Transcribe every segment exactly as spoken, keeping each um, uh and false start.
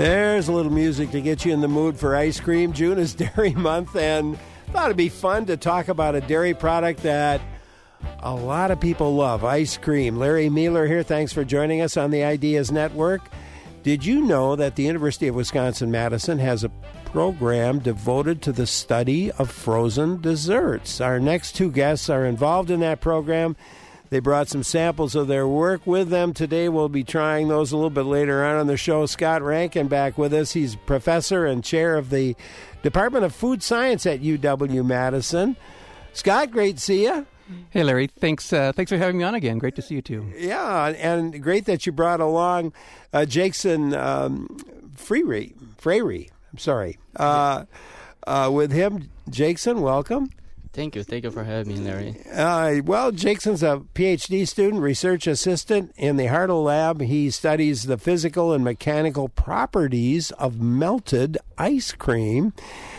There's a little music to get you in the mood for ice cream. June is Dairy Month, and thought it'd be fun to talk about a dairy product that a lot of people love, ice cream. Larry Mueller here. Thanks for joining us on the Ideas Network. Did you know that the University of Wisconsin-Madison has a program devoted to the study of frozen desserts? Our next two guests are involved in that program. They brought some samples of their work with them. Today we'll be trying those a little bit later on on the show. Scott Rankin back with us. He's professor and chair of the Department of Food Science at U W-Madison. Scott, great to see you. Hey, Larry. Thanks uh, Thanks for having me on again. Great to see you, too. Yeah, and great that you brought along uh, Jason um, Freire. Freire. I'm sorry. Uh, uh, with him, Jason, welcome. Thank you. Thank you for having me, Larry. Uh, well, Jason's a P H D student, research assistant in the Hartle Lab. He studies the physical and mechanical properties of melted ice cream.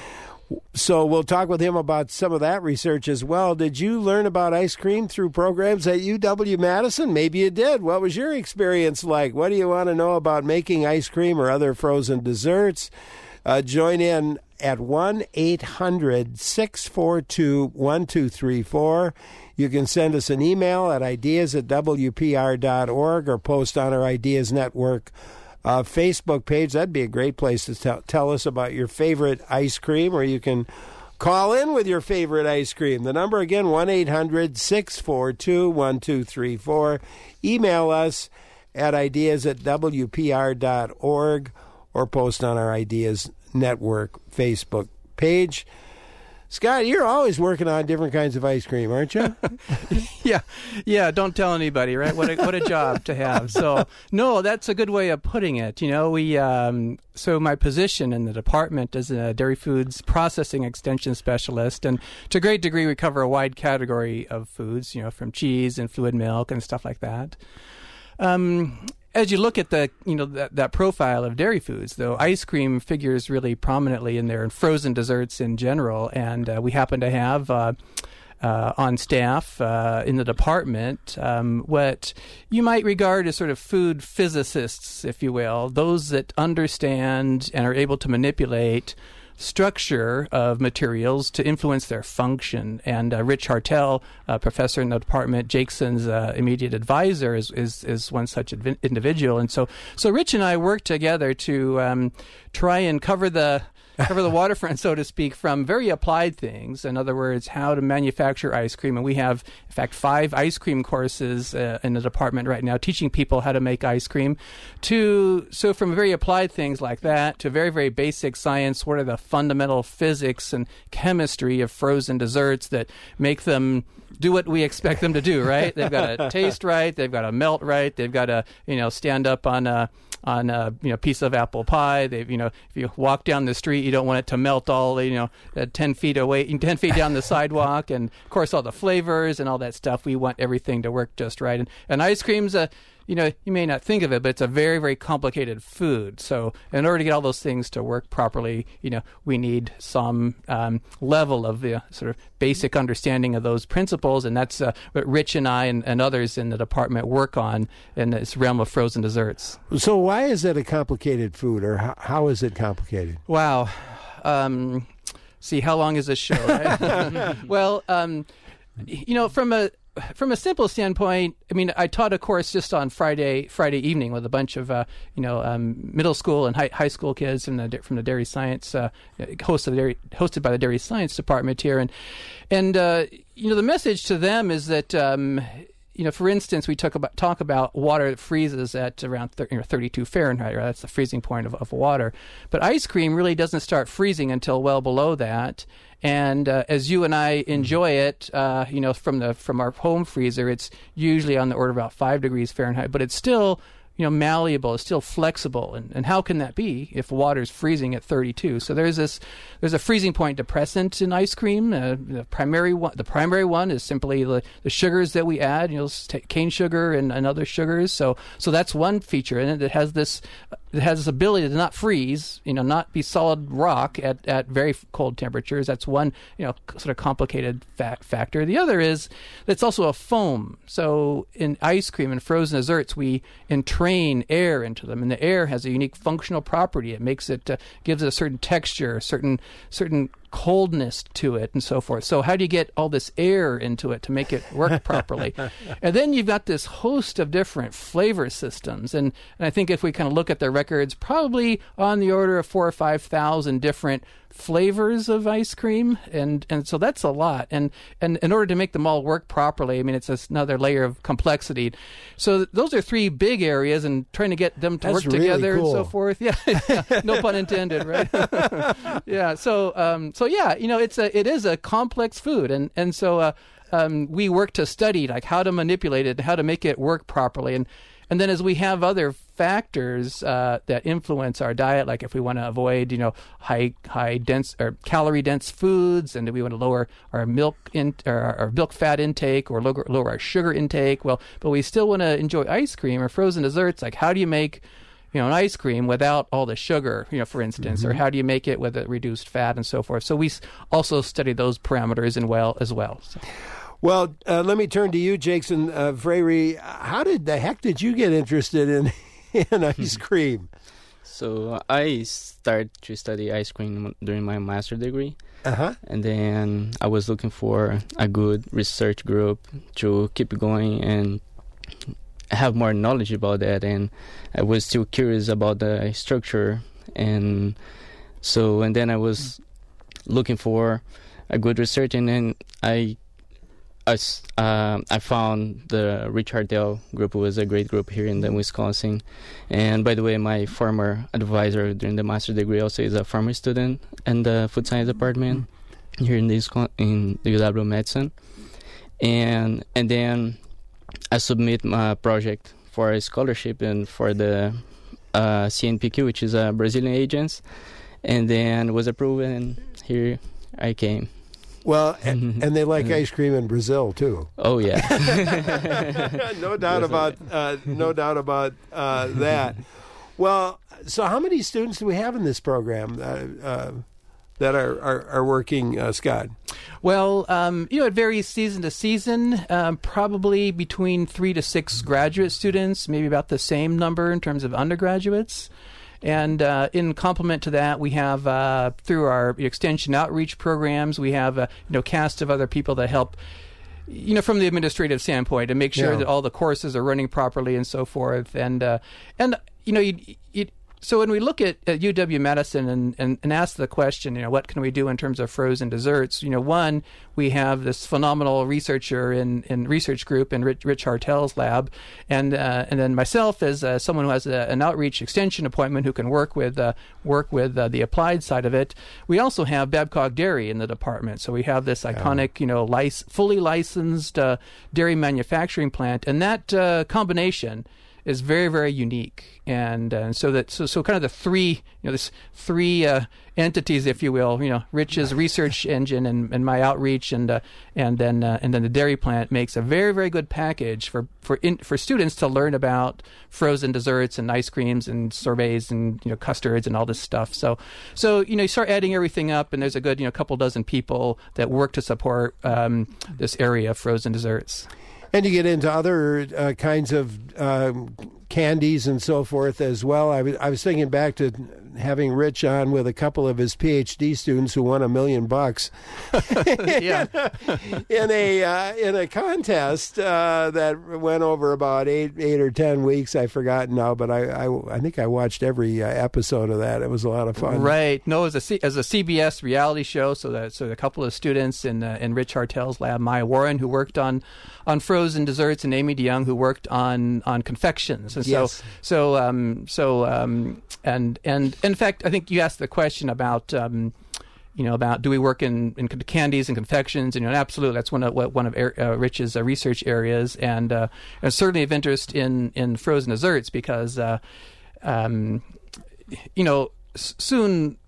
So we'll talk with him about some of that research as well. Did you learn about ice cream through programs at U W-Madison? Maybe you did. What was your experience like? What do you want to know about making ice cream or other frozen desserts? Uh, join in at one eight hundred six four two one two three four. You can send us an email at ideas at w p r dot org or post on our Ideas Network uh, Facebook page. That'd be a great place to tell, tell us about your favorite ice cream, or you can call in with your favorite ice cream. The number again, one eight hundred six four two one two three four. Email us at ideas at w p r dot org or post on our Ideas Network Facebook page. Scott, you're always working on different kinds of ice cream, aren't you? yeah, yeah. Don't tell anybody, right? What a, what a job to have. So, no, that's a good way of putting it. You know, we. Um, so my position in the department is a dairy foods processing extension specialist, and to a great degree, we cover a wide category of foods. You know, from cheese and fluid milk and stuff like that. Um, As you look at the, you know, that, that profile of dairy foods, though, ice cream figures really prominently in there, and frozen desserts in general. And uh, we happen to have uh, uh, on staff uh, in the department um, what you might regard as sort of food physicists, if you will, those that understand and are able to manipulate structure of materials to influence their function. And uh, Rich Hartel, a professor in the department, Jason's uh, immediate advisor, is, is is one such advi- individual. And so, so Rich and I worked together to um, try and cover the cover the waterfront, so to speak, from very applied things. In other words, how to manufacture ice cream. And we have, in fact, five ice cream courses uh, in the department right now, teaching people how to make ice cream. To so from very applied things like that to very, very basic science. What are the fundamental physics and chemistry of frozen desserts that make them do what we expect them to do? Right? They've got to taste right. They've got to melt right. They've got to, you know, stand up on a on a you know piece of apple pie. They've you know if you walk down the street, you don't want it to melt all you know uh, ten feet away, ten feet down the sidewalk, and of course all the flavors and all that stuff. We want everything to work just right. And and ice cream's a you know you may not think of it, but it's a very very complicated food. So in order to get all those things to work properly, you know we need some um, level of the uh, sort of basic understanding of those principles, and that's uh, what Rich and I and, and others in the department work on in this realm of frozen desserts. So why is it a complicated food, or how, how is it complicated? Wow. Um, see, how long is this show, right? Well, um, you know, from a from a simple standpoint, I mean, I taught a course just on Friday Friday evening with a bunch of uh, you know um, middle school and high, high school kids from the from the dairy science uh, hosted dairy, hosted by the dairy science department here, and and uh, you know the message to them is that. Um, You know, for instance, we talk about talk about water that freezes at around thirty, you know, thirty-two Fahrenheit, right? That's the freezing point of, of water. But ice cream really doesn't start freezing until well below that. And uh, as you and I enjoy it, uh, you know, from the from our home freezer, it's usually on the order of about five degrees Fahrenheit. But it's still, you know, malleable. It's still flexible. And, and how can that be if water's freezing at thirty-two? So there's this, there's a freezing point depressant in ice cream. Uh, the primary one, the primary one is simply the, the sugars that we add. You know, cane sugar and, and other sugars. So so that's one feature, and it has this it has this ability to not freeze, you know, not be solid rock at, at very cold temperatures. That's one, you know, sort of complicated fa- factor. The other is that it's also a foam. So in ice cream and frozen desserts, we entrain air into them, and the air has a unique functional property. It makes it uh, gives it a certain texture, certain certain coldness to it, and so forth. So how do you get all this air into it to make it work properly? And then you've got this host of different flavor systems, and, and I think if we kind of look at their records, probably on the order of four or five thousand different flavors of ice cream, and and so that's a lot. And and in order to make them all work properly, I mean, it's another layer of complexity. So those are three big areas, and trying to get them to That's work really together cool. and so forth. Yeah, no pun intended, right? yeah. So um, so yeah, you know, it's a it is a complex food, and and so uh, um, we work to study like how to manipulate it, how to make it work properly, and. And then as we have other factors uh, that influence our diet, like if we want to avoid, you know, high high dense or calorie dense foods, and we want to lower our milk in or our milk fat intake or lower, lower our sugar intake, well, but we still want to enjoy ice cream or frozen desserts. Like how do you make, you know, an ice cream without all the sugar, you know, for instance, mm-hmm. or how do you make it with a reduced fat and so forth? So we also study those parameters in well as well. So. Well, uh, let me turn to you, Jackson uh, Frary. How did the heck did you get interested in in ice cream? So I started to study ice cream during my master degree, uh-huh. and then I was looking for a good research group to keep going and have more knowledge about that. And I was still curious about the structure, and so and then I was looking for a good research, and then I. I, uh, I found the Rich Hartel group was a great group here in the Wisconsin. And by the way, my former advisor during the master's degree also is a former student in the food science department here in the, in the U W Medicine. And and then I submit my project for a scholarship and for the uh, C N P Q, which is a Brazilian agency, and then was approved, and here I came. Well, and, and they like ice cream in Brazil too. Oh yeah, no doubt about uh, no doubt about uh, that. Well, so how many students do we have in this program uh, uh, that are are, are working, uh, Scott? Well, um, you know, it varies season to season. Um, probably between three to six graduate students, maybe about the same number in terms of undergraduates. And uh, in complement to that, we have, uh, through our extension outreach programs, we have a you know, cast of other people that help, you know, from the administrative standpoint to make sure yeah. that all the courses are running properly and so forth. And, uh, and you know, you, you, so when we look at, at U W-Medicine and, and, and ask the question, you know, what can we do in terms of frozen desserts? You know, one, we have this phenomenal researcher in, in research group in Rich, Rich Hartel's lab, and uh, and then myself as uh, someone who has a, an outreach extension appointment who can work with uh, work with uh, the applied side of it. We also have Babcock Dairy in the department, so we have this iconic, you know, lic- fully licensed uh, dairy manufacturing plant, and that uh, combination is very, very unique, and uh, so that so so kind of the three you know this three uh, entities, if you will, you know, Rich's research engine and, and my outreach, and uh, and then uh, and then the dairy plant makes a very, very good package for for in, for students to learn about frozen desserts and ice creams and sorbets and you know custards and all this stuff. So so you know you start adding everything up, and there's a good you know couple dozen people that work to support um, this area of frozen desserts. And you get into other uh, kinds of um, candies and so forth as well. I was, I was thinking back to having Rich on with a couple of his PhD students who won a million bucks yeah. in a uh, in a contest uh, that went over about eight eight or ten weeks. I've forgotten now, but I I, I think I watched every uh, episode of that. It was a lot of fun. Right. No, as a C- as a C B S reality show. So that so a couple of students in uh, in Rich Hartel's lab, Maya Warren, who worked on on frozen desserts, and Amy DeYoung, who worked on on confections. And so Yes. so um, so um, and and in fact, I think you asked the question about. Um, You know about do we work in, in candies and confections? And you know, absolutely, that's one of one of uh, Rich's uh, research areas, and uh, and certainly of interest in, in frozen desserts because, uh, um, you know, s- soon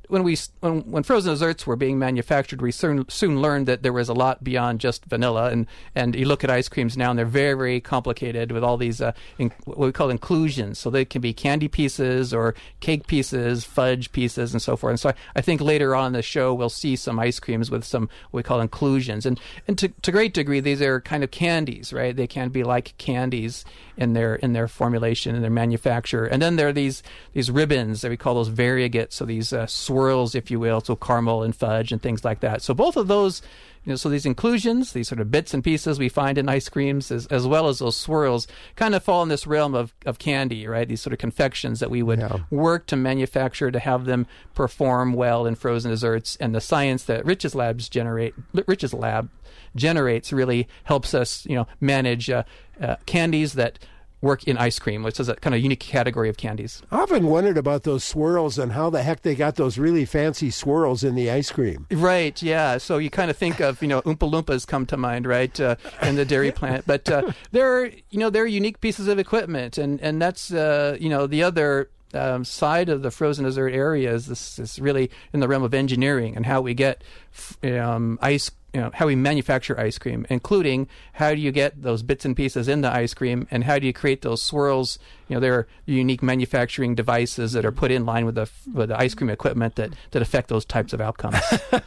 when we when, when frozen desserts were being manufactured, we soon soon learned that there was a lot beyond just vanilla. And, and you look at ice creams now, and they're very, very complicated with all these uh, in, what we call inclusions. So they can be candy pieces or cake pieces, fudge pieces, and so forth. And so I, I think later on in the show we'll see some ice creams with some what we call inclusions. And and to to a great degree, these are kind of candies, right? They can be like candies in their in their formulation and their manufacture. And then there are these these ribbons that we call those variegates, so these uh, swirls, if you will, so caramel and fudge and things like that. So both of those, you know, so these inclusions, these sort of bits and pieces we find in ice creams, as, as well as those swirls, kind of fall in this realm of, of candy, right? These sort of confections that we would yeah. work to manufacture to have them perform well in frozen desserts. And the science that Rich's labs generate, Rich's lab generates, really helps us, you know, manage uh, uh, candies that work in ice cream, which is a kind of unique category of candies. I often wondered about those swirls and how the heck they got those really fancy swirls in the ice cream. Right, yeah. So you kind of think of, you know, Oompa Loompas come to mind, right, uh, in the dairy plant. But uh, they're, you know, they're unique pieces of equipment. And, and that's, uh, you know, the other um, side of the frozen dessert area is this is really in the realm of engineering and how we get um, ice You know, how we manufacture ice cream, including how do you get those bits and pieces in the ice cream, and how do you create those swirls? You know, there are unique manufacturing devices that are put in line with the with the ice cream equipment that, that affect those types of outcomes.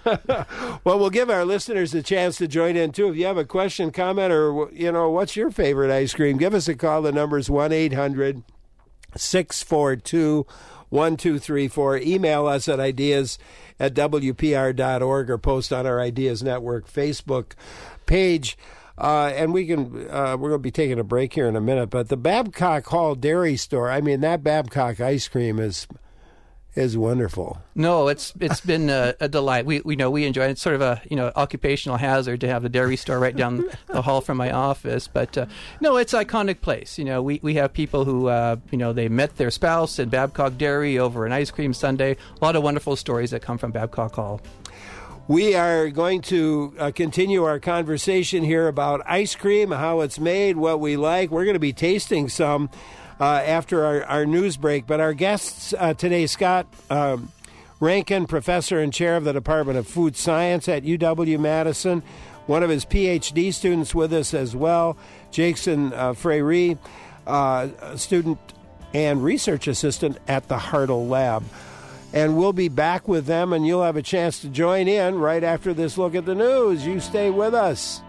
Well, we'll give our listeners a chance to join in, too. If you have a question, comment, or, you know, what's your favorite ice cream, give us a call. The number's one eight hundred six four two one two three four. Email us at ideas at w p r dot org or post on our Ideas Network Facebook page. Uh, and we can, uh, we're going to be taking a break here in a minute, but the Babcock Hall Dairy Store, I mean, that Babcock ice cream is is wonderful. No, it's it's been a, a delight. We we know we enjoy it. It's sort of a you know occupational hazard to have the dairy store right down the hall from my office, but uh, no, it's an iconic place. You know, we, we have people who uh, you know they met their spouse at Babcock Dairy over an ice cream sundae. A lot of wonderful stories that come from Babcock Hall. We are going to uh, continue our conversation here about ice cream, how it's made, what we like. We're going to be tasting some Uh, after our, our news break. But our guests uh, today, Scott um, Rankin, professor and chair of the Department of Food Science at U W-Madison, one of his P H D students with us as well, Jason uh, Freire, uh, student and research assistant at the Hartle Lab. And we'll be back with them, and you'll have a chance to join in right after this look at the news. You stay with us.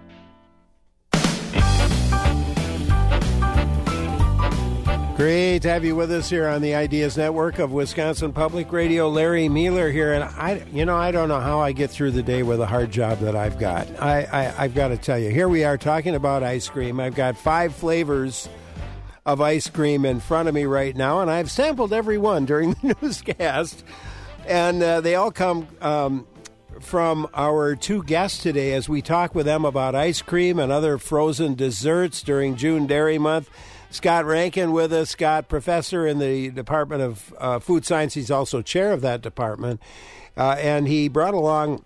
Great to have you with us here on the Ideas Network of Wisconsin Public Radio. Larry Mueller here, and I, you know, I don't know how I get through the day with a hard job that I've got. I, I, I've got to tell you, here we are talking about ice cream. I've got five flavors of ice cream in front of me right now, and I've sampled every one during the newscast, and uh, they all come um, from our two guests today as we talk with them about ice cream and other frozen desserts during June Dairy Month. Scott Rankin with us. Scott, professor in the Department of uh, Food Science. He's also chair of that department. Uh, and he brought along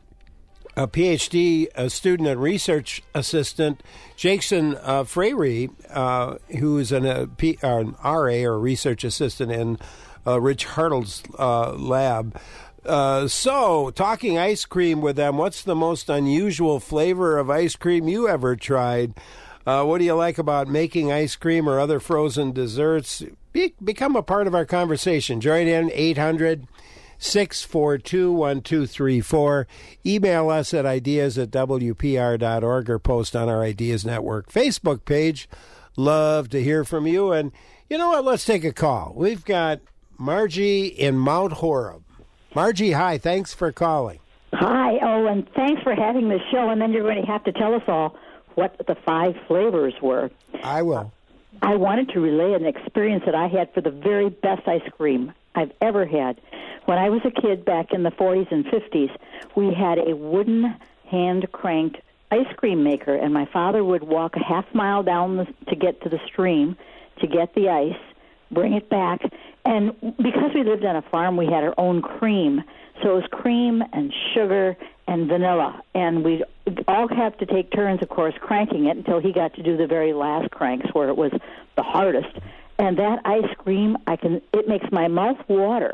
a P H D a student and research assistant, Jason uh, Freire, uh, who is an, uh, P, uh, an R A or research assistant in uh, Rich Hartle's uh, lab. Uh, so, talking ice cream with them, what's the most unusual flavor of ice cream you ever tried? Uh, what do you like about making ice cream or other frozen desserts? Be, become a part of our conversation. Join in, eight hundred six four two one two three four. Email us at ideas at w p r dot org or post on our Ideas Network Facebook page. Love to hear from you. And you know what? Let's take a call. We've got Margie in Mount Horeb. Margie, hi. Thanks for calling. Hi. Oh, and thanks for having this show. And then you're going to have to tell us all what the five flavors were. I will. I wanted to relay an experience that I had for the very best ice cream I've ever had. When I was a kid back in the forties and fifties, we had a wooden hand-cranked ice cream maker, and my father would walk a half mile down the, to get to the stream to get the ice, bring it back, and because we lived on a farm, we had our own cream. So it was cream and sugar and vanilla, and we'd all have to take turns, of course, cranking it until he got to do the very last cranks where it was the hardest. And that ice cream, I can it makes my mouth water.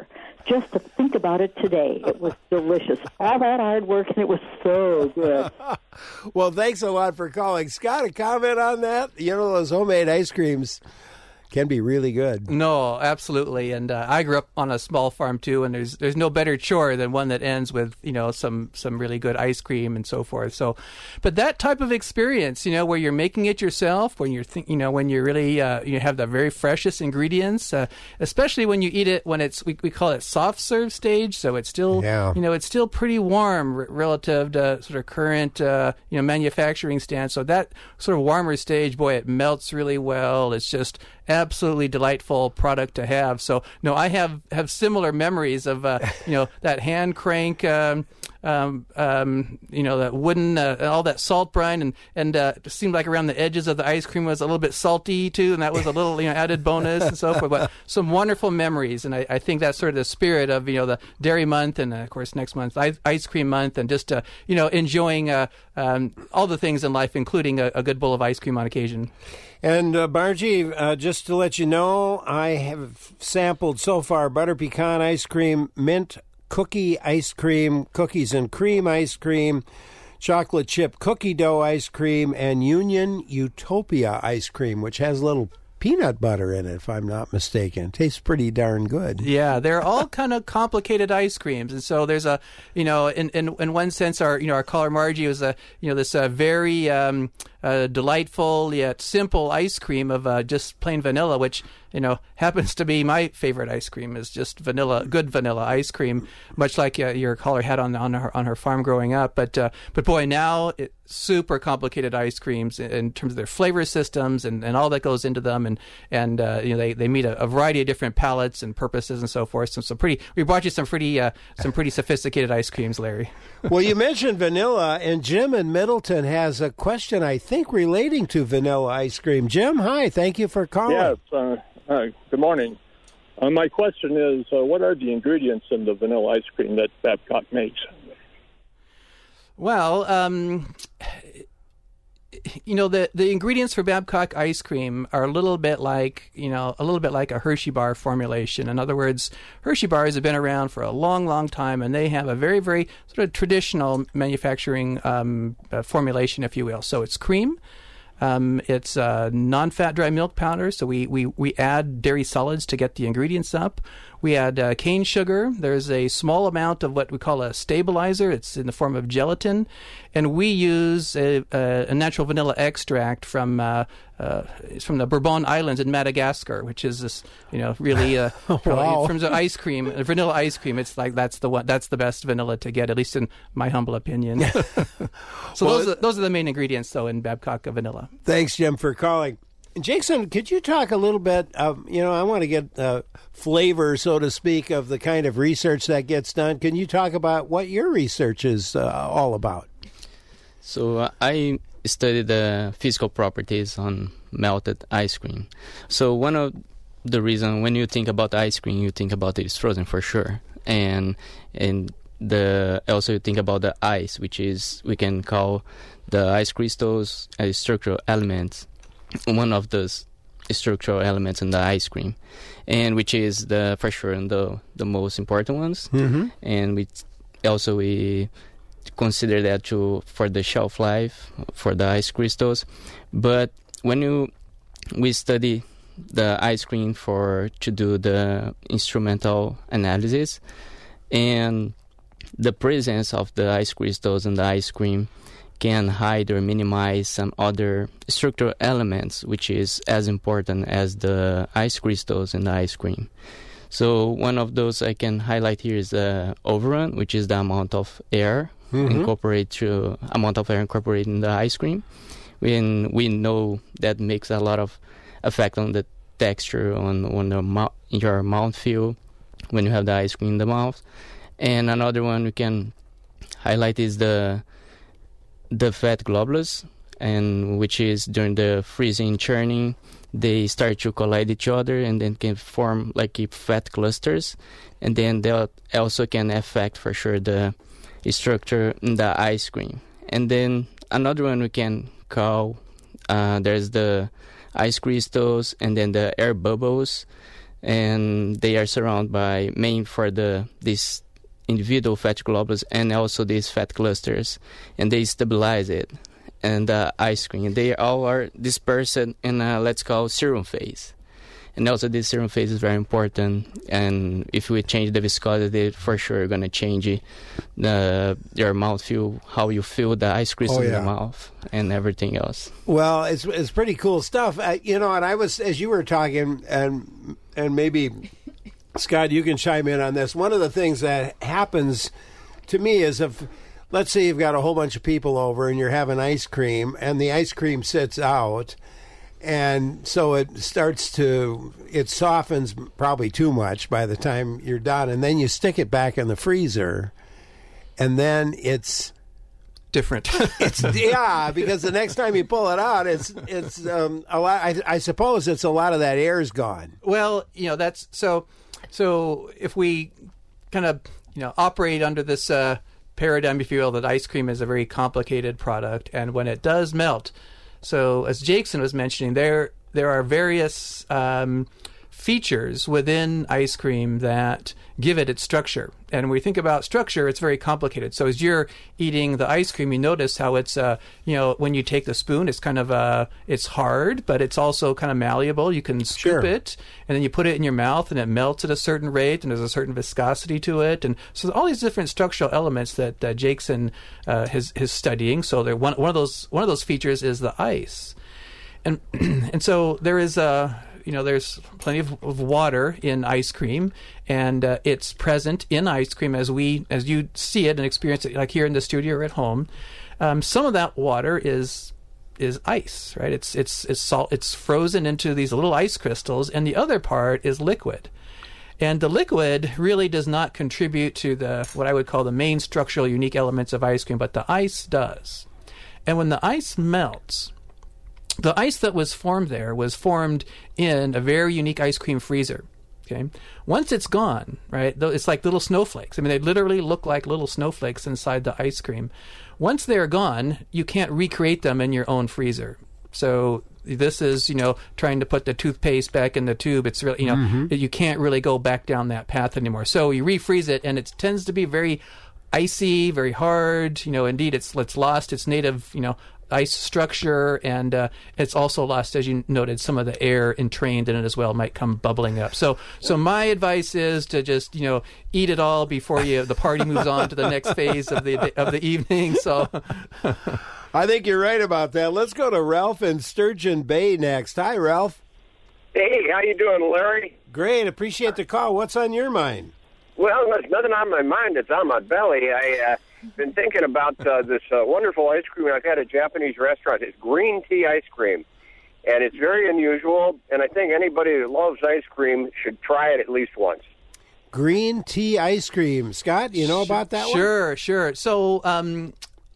just to think about it today. It was delicious. All that hard work, and it was so good. Well, thanks a lot for calling. Scott, a comment on that? You know, those homemade ice creams can be really good. No, absolutely. And uh, I grew up on a small farm too, and there's there's no better chore than one that ends with, you know, some some really good ice cream and so forth. So, but that type of experience, you know, where you're making it yourself, when you're think, you know, when you really uh, you have the very freshest ingredients, uh, especially when you eat it when it's we we call it soft serve stage, so it's still yeah. you know it's still pretty warm r- relative to sort of current uh, you know manufacturing stands. So that sort of warmer stage, boy, it melts really well. It's just absolutely delightful product to have. So no, I have, have similar memories of uh, you know that hand crank, um, um, um, you know that wooden, uh, all that salt brine, and and uh, it seemed like around the edges of the ice cream was a little bit salty too, and that was a little you know added bonus and so forth. But some wonderful memories, and I, I think that's sort of the spirit of you know the Dairy Month, and uh, of course next month ice, ice cream month, and just uh, you know enjoying uh, um, all the things in life, including a, a good bowl of ice cream on occasion. And uh, Margie, uh, just to let you know, I have sampled so far butter pecan ice cream, mint cookie ice cream, cookies and cream ice cream, chocolate chip cookie dough ice cream, and Union Utopia ice cream, which has a little peanut butter in it, if I'm not mistaken. Tastes pretty darn good. Yeah, they're all kind of complicated ice creams, and so there's a, you know, in in, in one sense, our you know our caller Margie was a you know this uh, very um, uh, delightful yet simple ice cream of uh, just plain vanilla, which you know happens to be my favorite ice cream is just vanilla, good vanilla ice cream, much like uh, your caller had on on her on her farm growing up. But uh, but boy, now it, super complicated ice creams in, in terms of their flavor systems and, and all that goes into them, and and uh, you know they, they meet a, a variety of different palates and purposes and so forth. So some pretty we brought you some pretty uh, some pretty sophisticated ice creams, Larry. Well, you mentioned vanilla, and Jim in Middleton has a question I think relating to vanilla ice cream. Jim, hi, thank you for calling. Yes, uh, uh, good morning. Uh, my question is, uh, what are the ingredients in the vanilla ice cream that Babcock makes? Well, um, you know, the, the ingredients for Babcock ice cream are a little bit like, you know, a little bit like a Hershey bar formulation. In other words, Hershey bars have been around for a long, long time, and they have a very, very sort of traditional manufacturing um, uh, formulation, if you will. So it's cream. Um, it's uh, non-fat dry milk powder, so we, we, we add dairy solids to get the ingredients up. We add uh, cane sugar. There's a small amount of what we call a stabilizer. It's in the form of gelatin. And we use a, a, a natural vanilla extract from uh, uh, it's from the Bourbon Islands in Madagascar, which is this, you know, really uh, wow. in terms of ice cream, vanilla ice cream. It's like that's the one, that's the best vanilla to get, at least in my humble opinion. So well, those are, those are the main ingredients, though, in Babcock vanilla. Thanks, Jim, for calling. Jason, could you talk a little bit, um, you know, I want to get uh, flavor, so to speak, of the kind of research that gets done. Can you talk about what your research is uh, all about? So uh, I studied the physical properties on melted ice cream. So one of the reasons when you think about ice cream, you think about it is frozen for sure. And and the also you think about the ice, which is, we can call the ice crystals a structural elements. One of those structural elements in the ice cream, and which is the for sure and the the most important ones. Mm-hmm. And we also we consider that to for the shelf life for the ice crystals. But when you we study the ice cream for to do the instrumental analysis, and the presence of the ice crystals in the ice cream can hide or minimize some other structural elements, which is as important as the ice crystals in the ice cream. So one of those I can highlight here is the overrun, which is the amount of air mm-hmm. incorporated to amount of air incorporated in the ice cream. When we know that makes a lot of effect on the texture, on on the mouth, your mouth feel when you have the ice cream in the mouth. And another one we can highlight is the the fat globules, and which is during the freezing churning, they start to collide each other and then can form like fat clusters, and then they also can affect for sure the structure in the ice cream. And then another one we can call uh, there's the ice crystals and then the air bubbles, and they are surrounded by main for the these individual fat globules and also these fat clusters, and they stabilize it. And the ice cream, they all are dispersed in a, let's call, serum phase. And also this serum phase is very important, and if we change the viscosity, for sure you're going to change the your mouth feel, how you feel the ice crystal oh, yeah. in the mouth and everything else. Well, it's it's pretty cool stuff. Uh, you know, and I was, as you were talking, and and maybe, Scott, you can chime in on this. One of the things that happens to me is if, let's say you've got a whole bunch of people over and you're having ice cream, and the ice cream sits out, and so it starts to, it softens probably too much by the time you're done, and then you stick it back in the freezer, and then it's different. It's yeah, because the next time you pull it out, it's it's um, a lot. I, I suppose it's a lot of that air's gone. Well, you know that's so. So if we kind of you know operate under this uh, paradigm, if you will, that ice cream is a very complicated product, and when it does melt, so as Jackson was mentioning, there there are various um, features within ice cream that give it its structure. And when we think about structure, it's very complicated. So as you're eating the ice cream, you notice how it's, uh, you know, when you take the spoon, it's kind of, uh, it's hard, but it's also kind of malleable. You can scoop Sure. it, and then you put it in your mouth, and it melts at a certain rate, and there's a certain viscosity to it. And so all these different structural elements that uh, Jackson uh, is, is studying. So they're one, one of those one of those features is the ice. And and so there is a... You know, there's plenty of, of water in ice cream, and uh, it's present in ice cream as we, as you see it and experience it, like here in the studio or at home. Um, some of that water is is ice, right? It's it's it's salt. It's frozen into these little ice crystals, and the other part is liquid. And the liquid really does not contribute to the what I would call the main structural unique elements of ice cream, but the ice does. And when the ice melts, the ice that was formed there was formed in a very unique ice cream freezer. Okay, once it's gone, right? It's like little snowflakes. I mean, they literally look like little snowflakes inside the ice cream. Once they're gone, you can't recreate them in your own freezer. So this is, you know, trying to put the toothpaste back in the tube. It's really, you know, mm-hmm. you can't really go back down that path anymore. So you refreeze it, and it tends to be very icy, very hard. You know, indeed, it's it's lost its native, you know, ice structure, and uh, it's also lost, as you noted, some of the air entrained in it as well might come bubbling up. So, so my advice is to just, you know, eat it all before you the party moves on to the next phase of the of the evening. So, I think you're right about that. Let's go to Ralph in Sturgeon Bay next. Hi, Ralph. Hey, how you doing, Larry? Great. Appreciate the call. What's on your mind? Well, there's nothing on my mind. It's on my belly. I. Uh, been thinking about uh, this uh, wonderful ice cream I've had at a Japanese restaurant. It's green tea ice cream, and it's very unusual, and I think anybody that loves ice cream should try it at least once. Green tea ice cream. Scott, you know about that sure, one? Sure, sure. So, um,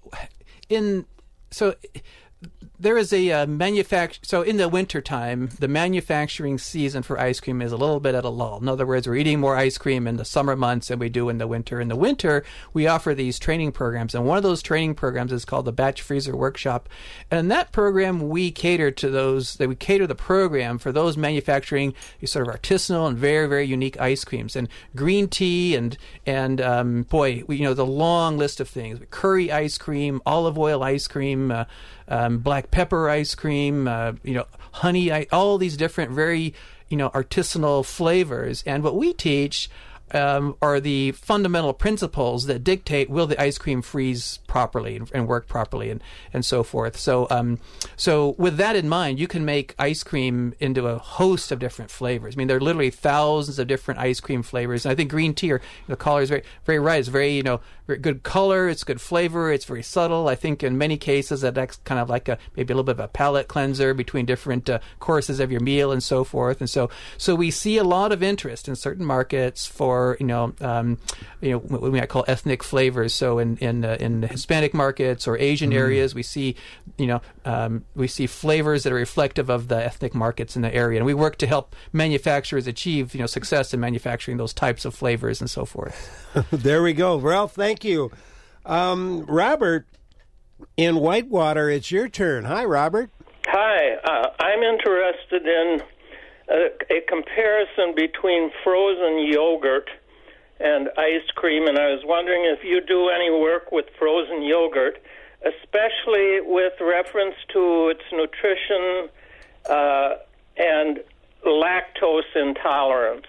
in so there is a uh, manufact. So in the wintertime, the manufacturing season for ice cream is a little bit at a lull. In other words, we're eating more ice cream in the summer months than we do in the winter. In the winter, we offer these training programs, and one of those training programs is called the Batch Freezer Workshop. And in that program, we cater to those. That we cater the program for those manufacturing these sort of artisanal and very, very unique ice creams, and green tea, and and um, boy, we, you know, the long list of things: curry ice cream, olive oil ice cream. Uh, Um, black pepper ice cream, uh, you know, honey, all these different very, you know, artisanal flavors. And what we teach um, are the fundamental principles that dictate will the ice cream freeze properly and, and work properly, and, and so forth. So, um, so with that in mind, you can make ice cream into a host of different flavors. I mean, there are literally thousands of different ice cream flavors. And I think green tea, or the color is very, very right. It's very, you know, very good color. It's good flavor. It's very subtle. I think in many cases that that's kind of like a maybe a little bit of a palate cleanser between different uh, courses of your meal and so forth. And so, so we see a lot of interest in certain markets for you know, um, you know, what we might call ethnic flavors. So in in uh, in Hispanic markets or Asian mm. areas, we see, you know, um, we see flavors that are reflective of the ethnic markets in the area, and we work to help manufacturers achieve, you know, success in manufacturing those types of flavors and so forth. There we go, Ralph. Thank you, um, Robert in Whitewater. It's your turn. Hi, Robert. Hi, uh, I'm interested in a, a comparison between frozen yogurt and ice cream, and I was wondering if you do any work with frozen yogurt, especially with reference to its nutrition uh, and lactose intolerance.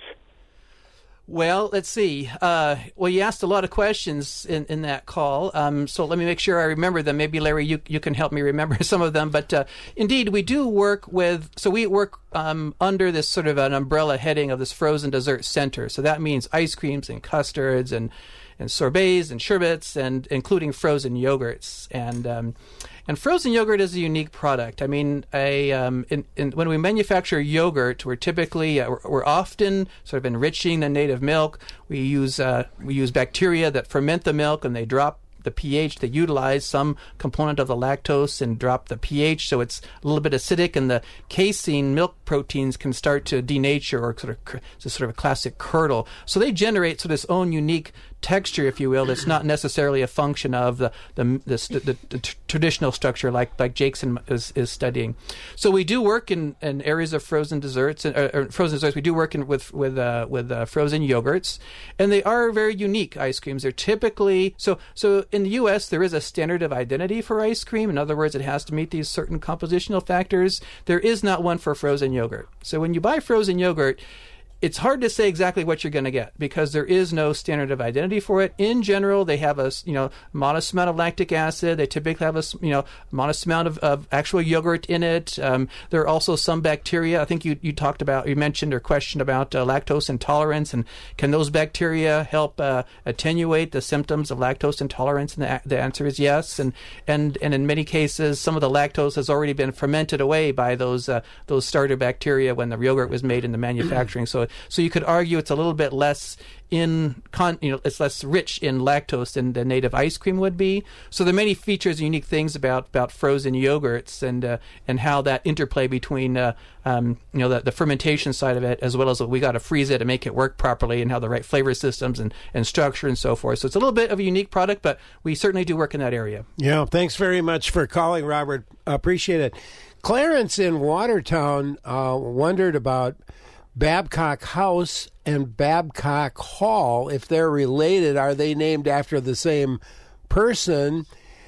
Well, let's see. Uh, well, you asked a lot of questions in, in that call, um, so let me make sure I remember them. Maybe, Larry, you you can help me remember some of them. But uh, indeed, we do work with, so we work um, under this sort of an umbrella heading of this Frozen Dessert Center. So that means ice creams and custards and, and sorbets and sherbets, and including frozen yogurts. And um, and frozen yogurt is a unique product. I mean, a, um, in, in, when we manufacture yogurt, we're typically uh, we're, we're often sort of enriching the native milk. We use uh, we use bacteria that ferment the milk, and they drop the pH. They utilize some component of the lactose and drop the pH, so it's a little bit acidic, and the casein milk proteins can start to denature, or sort of it's sort of a classic curdle. So they generate sort of this own unique texture, if you will, that's not necessarily a function of the the, the, the, the t- traditional structure like like Jackson is, is studying. So we do work in, in areas of frozen desserts, uh, or frozen desserts. We do work in, with with uh, with uh, frozen yogurts, and they are very unique ice creams. They're typically so so in the U S there is a standard of identity for ice cream. In other words, it has to meet these certain compositional factors. There is not one for frozen yogurt. So when you buy frozen yogurt, it's hard to say exactly what you're going to get because there is no standard of identity for it. In general, they have a you know modest amount of lactic acid. They typically have a you know modest amount of, of actual yogurt in it. Um, there are also some bacteria. I think you, you talked about, you mentioned or questioned about uh, lactose intolerance, and can those bacteria help uh, attenuate the symptoms of lactose intolerance? And the, the answer is yes. And and and in many cases, some of the lactose has already been fermented away by those uh, those starter bacteria when the yogurt was made in the manufacturing. So So you could argue it's a little bit less in, con, you know, it's less rich in lactose than the native ice cream would be. So there are many features and unique things about, about frozen yogurts and uh, and how that interplay between uh, um, you know the, the fermentation side of it, as well as we got to freeze it and make it work properly, and how the right flavor systems and, and structure and so forth. So it's a little bit of a unique product, but we certainly do work in that area. Yeah, thanks very much for calling, Robert. Appreciate it. Clarence in Watertown uh, wondered about Babcock House and Babcock Hall. If they're related, are they named after the same person?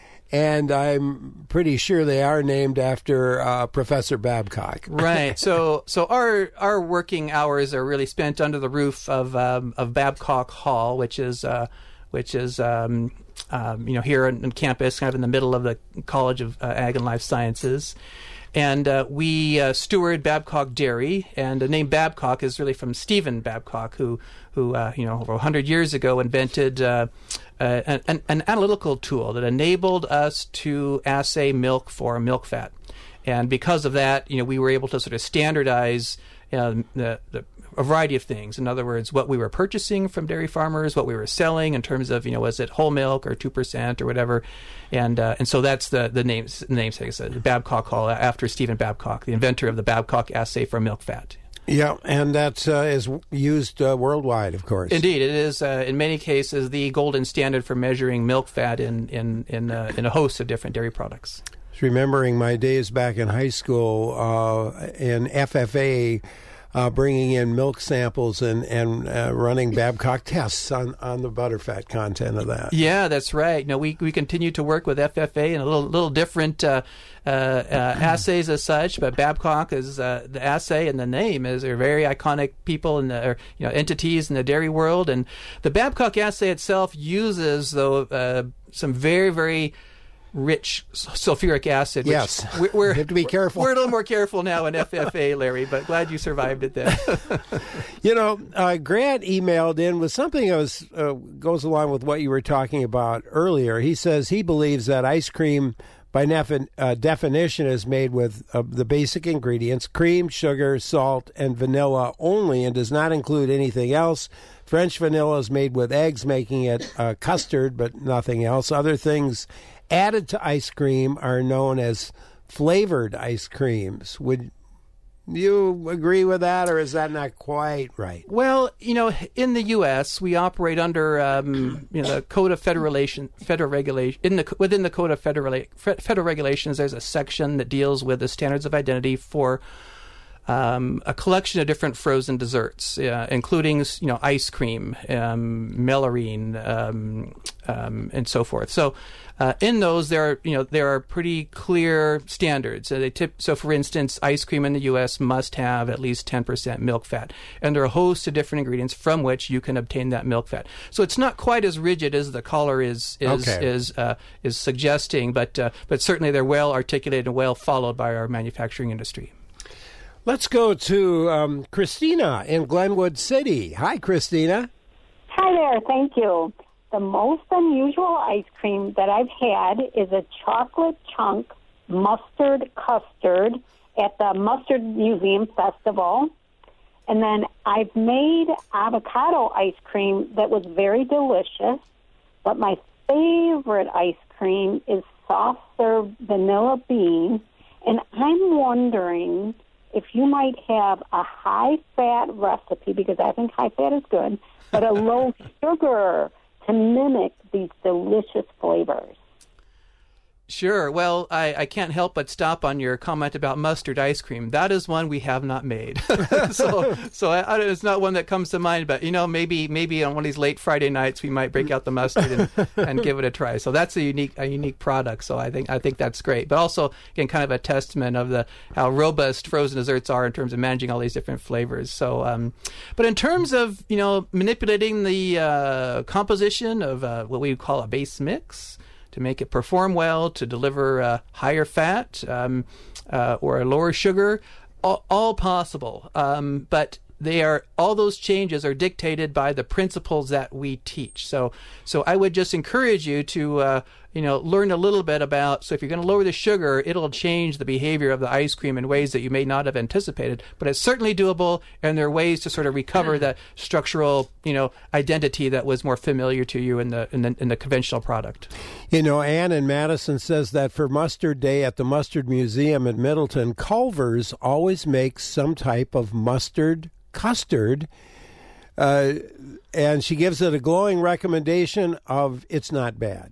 And I'm pretty sure they are named after uh, Professor Babcock. Right. So, so our our working hours are really spent under the roof of um, of Babcock Hall, which is uh, which is um, um, you know here on, on campus, kind of in the middle of the College of uh, Ag and Life Sciences. And uh, we uh, steward Babcock Dairy, and the name Babcock is really from Stephen Babcock, who, who uh, you know, over one hundred years ago invented uh, uh, an, an analytical tool that enabled us to assay milk for milk fat. And because of that, you know, we were able to sort of standardize uh, the, the a variety of things. In other words, what we were purchasing from dairy farmers, what we were selling in terms of, you know, was it whole milk or two percent or whatever. And uh, and so that's the, the names, the namesake, the Babcock Hall, after Stephen Babcock, the inventor of the Babcock assay for milk fat. Yeah, and that uh, is used uh, worldwide, of course. Indeed, it is, uh, in many cases, the golden standard for measuring milk fat in, in, in, uh, in a host of different dairy products. Remembering my days back in high school uh, in F F A, Uh, bringing in milk samples and, and uh, running Babcock tests on, on the butterfat content of that. Yeah, that's right. No, we we continue to work with F F A and a little little different uh, uh, uh, assays as such, but Babcock is uh, the assay, and the name is are very iconic people in the or, you know entities in the dairy world. And the Babcock assay itself uses though uh, some very very rich sulfuric acid. Which yes, we're, we're, you have to be careful. We're a little more careful now in F F A, Larry, but glad you survived it then. You know, uh, Grant emailed in with something that was, uh, goes along with what you were talking about earlier. He says he believes that ice cream, by nef- uh, definition, is made with uh, the basic ingredients, cream, sugar, salt, and vanilla only, and does not include anything else. French vanilla is made with eggs, making it uh, custard, but nothing else. Other things added to ice cream are known as flavored ice creams. Would you agree with that, or is that not quite right? Well, you know, in the U S we operate under um, you know the Code of Federal Relation, Federal Regulation. In the within the Code of Federal Federal Regulations, there's a section that deals with the standards of identity for um, a collection of different frozen desserts, uh, including you know ice cream, um, melarine, um, um, and so forth. So. Uh, in those, there are you know there are pretty clear standards. So they tip. So, for instance, ice cream in the U S must have at least ten percent milk fat, and there are a host of different ingredients from which you can obtain that milk fat. So it's not quite as rigid as the caller is is Okay. is uh, is suggesting, but uh, but certainly they're well articulated and well followed by our manufacturing industry. Let's go to um, Christina in Glenwood City. Hi, Christina. Hi there, thank you. The most unusual ice cream that I've had is a chocolate chunk mustard custard at the Mustard Museum Festival. And then I've made avocado ice cream that was very delicious. But my favorite ice cream is soft serve vanilla bean. And I'm wondering if you might have a high-fat recipe, because I think high-fat is good, but a low sugar to mimic these delicious flavors. Sure. Well, I, I can't help but stop on your comment about mustard ice cream. That is one we have not made. so so I, I, it's not one that comes to mind, but, you know, maybe maybe on one of these late Friday nights we might break out the mustard and, and give it a try. So that's a unique a unique product. So I think I think that's great. But also, again, kind of a testament of the how robust frozen desserts are in terms of managing all these different flavors. So, um, but in terms of, you know, manipulating the uh, composition of uh, what we call a base mix, to make it perform well, to deliver uh, higher fat um, uh, or a lower sugar, all, all possible. Um, but they are all those changes are dictated by the principles that we teach. So, so I would just encourage you to, uh, you know, learn a little bit about. So, if you're going to lower the sugar, it'll change the behavior of the ice cream in ways that you may not have anticipated. But it's certainly doable, and there are ways to sort of recover that structural, you know, identity that was more familiar to you in the in the in the conventional product. You know, Ann in Madison says that for Mustard Day at the Mustard Museum at Middleton, Culver's always makes some type of mustard custard, uh, and she gives it a glowing recommendation of it's not bad.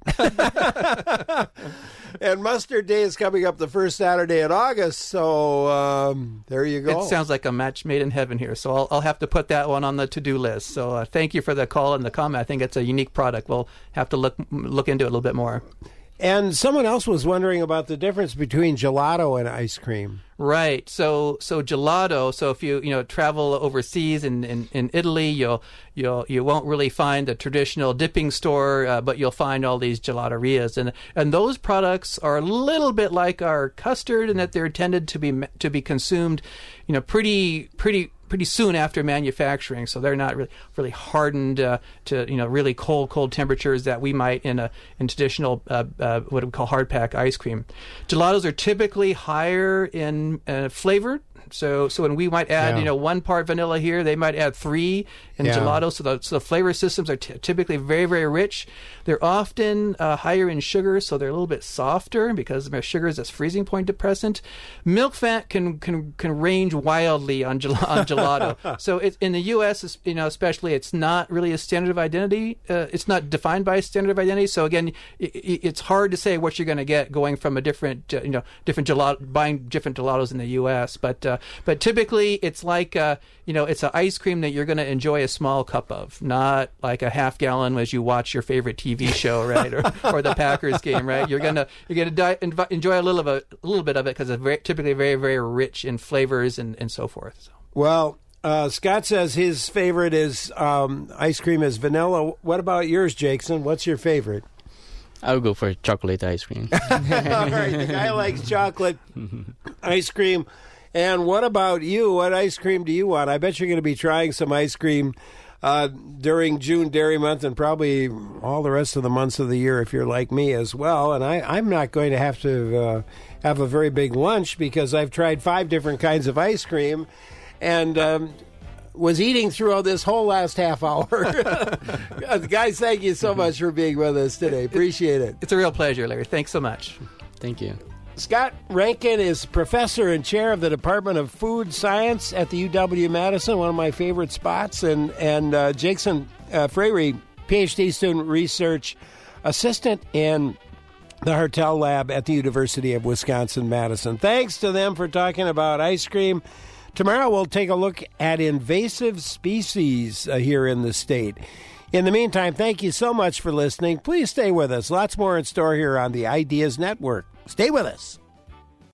And Mustard Day is coming up the first Saturday in August, so um, there you go. It sounds like a match made in heaven here, so I'll, I'll have to put that one on the to-do list. So uh, thank you for the call and the comment. I think it's a unique product. We'll have to look look into it a little bit more. And someone else was wondering about the difference between gelato and ice cream. Right. So so gelato. So if you you know travel overseas in, in, in Italy, you'll you'll you won't really find a traditional dipping store, uh, but you'll find all these gelaterias, and and those products are a little bit like our custard in that they're intended to be to be consumed, you know, pretty pretty. pretty soon after manufacturing, so they're not really really hardened uh, to you know really cold cold temperatures that we might in a in traditional uh, uh, what we call hard pack ice cream. Gelatos are typically higher in uh, flavor. So, so when we might add, Yeah. you know, one part vanilla here, they might add three in Yeah. gelato. So the, so the flavor systems are t- typically very, very rich. They're often uh, higher in sugar, so they're a little bit softer because their sugar is this freezing point depressant. Milk fat can can, can range wildly on, gel- on gelato. So it, in the U S, you know, especially, it's not really a standard of identity. Uh, it's not defined by a standard of identity. So again, it, it's hard to say what you're going to get going from a different, uh, you know, different gelato, buying different gelatos in the U S. But uh, But typically, it's like, uh, you know, it's an ice cream that you're going to enjoy a small cup of, not like a half gallon as you watch your favorite T V show, right, or, or the Packers game, right? You're gonna you're gonna di- inv- enjoy a little of a, a little bit of it because it's very, typically very very rich in flavors and, and so forth. So. Well, uh, Scott says his favorite is um, ice cream is vanilla. What about yours, Jackson? What's your favorite? I'll go for chocolate ice cream. All right, the guy likes chocolate ice cream. And what about you? What ice cream do you want? I bet you're going to be trying some ice cream uh, during June Dairy Month and probably all the rest of the months of the year if you're like me as well. And I, I'm not going to have to uh, have a very big lunch because I've tried five different kinds of ice cream and um, was eating throughout this whole last half hour. Guys, thank you so much for being with us today. Appreciate it. It's a real pleasure, Larry. Thanks so much. Thank you. Scott Rankin is professor and chair of the Department of Food Science at the U W-Madison, one of my favorite spots, and, and uh, Jackson uh, Frary, P H D student research assistant in the Hertel Lab at the University of Wisconsin-Madison. Thanks to them for talking about ice cream. Tomorrow we'll take a look at invasive species uh, here in the state. In the meantime, thank you so much for listening. Please stay with us. Lots more in store here on the Ideas Network. Stay with us.